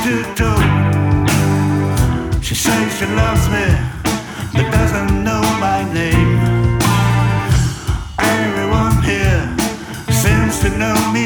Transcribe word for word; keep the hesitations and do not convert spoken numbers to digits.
to toe. She says she loves me, but doesn't know my name. Everyone here seems to know me.